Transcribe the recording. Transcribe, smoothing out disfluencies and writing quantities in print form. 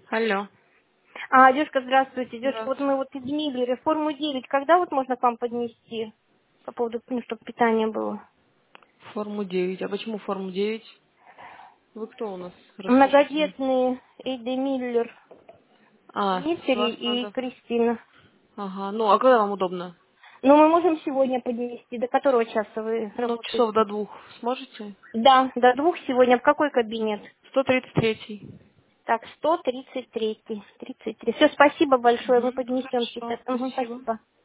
Алло. Девушка, здравствуйте. Девушка, вот мы Здравствуйте. вот изменили реформу 9. Когда вот можно к вам поднести? По поводу, чтобы питание было. Форму 9. А почему форму 9? Вы кто у нас? Расскажите мне. Многодетные Эйди Миллер, С Дмитрий вас и надо... Кристина. Ага. Ну, а когда вам удобно? Но мы можем сегодня поднести. До которого часа вы Ну, часов до работаете? 2. Сможете? Да, до 2 сегодня. В какой кабинет? 133. Так, 133. 33. Все, спасибо большое. Мы Угу. поднесем Хорошо. сейчас. Спасибо. Спасибо.